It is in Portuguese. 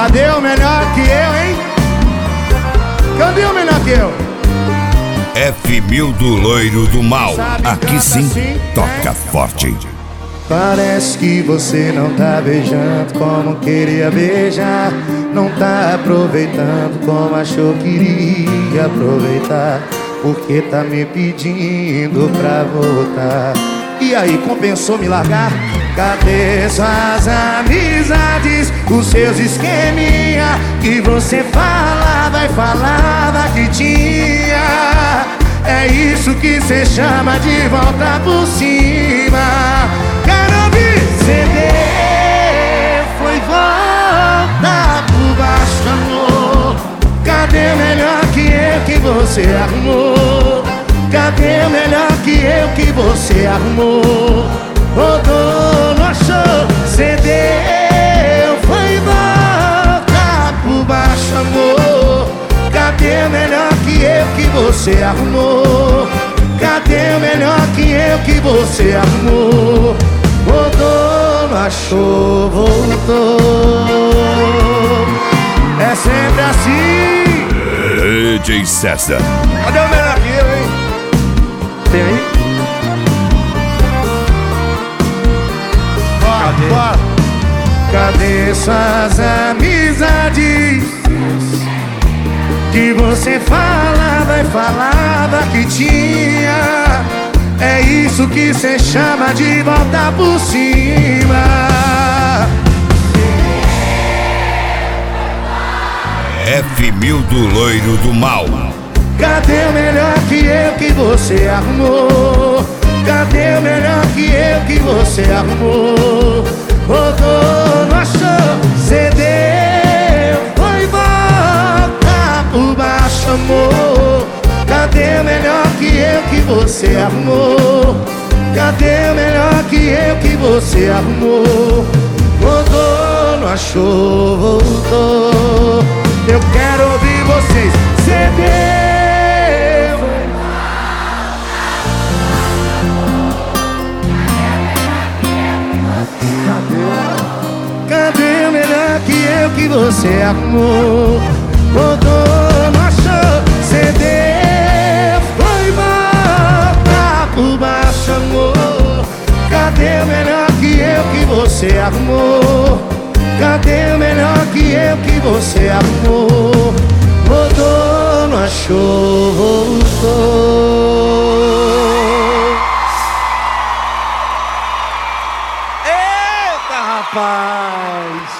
Cadê o melhor que eu, hein? Cadê o melhor que eu? F1000 do Loiro do Mal. Aqui sim, assim, toca forte. Parece que você não tá beijando como queria beijar. Não tá aproveitando como achou que iria aproveitar. Porque tá me pedindo pra voltar. E aí, compensou me largar? Cadê suas amizades? Os seus esqueminha que você falava e falava que tinha. É isso que cê chama de volta por cima. Quero ouvir CD. Foi volta por baixo, amor. Cadê o melhor que você arrumou? Cadê o melhor que você arrumou? Rodou, não achou, cedeu. Foi volta por baixo, amor. Cadê o melhor que você arrumou? Cadê o melhor que você arrumou? Rodou, não achou, voltou. É sempre assim. DJ César. Cadê o melhor que eu, hein? Tem aí? Bora. Cadê suas amizades que você falava e falava que tinha? É isso que cê chama de volta por cima. F1000 do Loiro do Mal. Cadê o melhor que você arrumou? Cadê o melhor que você arrumou? Rodou, não achou, cedeu. Foi volta por baixo, amor. Cadê o melhor que você arrumou? Cadê o melhor que você arrumou? Rodou, não achou, voltou. Eu quero ouvir vocês. Cedeu. Cadê o melhor que você arrumou? Rodou, não achou, cedeu. Foi volta por baixo, amor. Cadê o melhor que você arrumou? Cadê o melhor que você arrumou? Rodou, não achou, voltou. Eita, rapaz!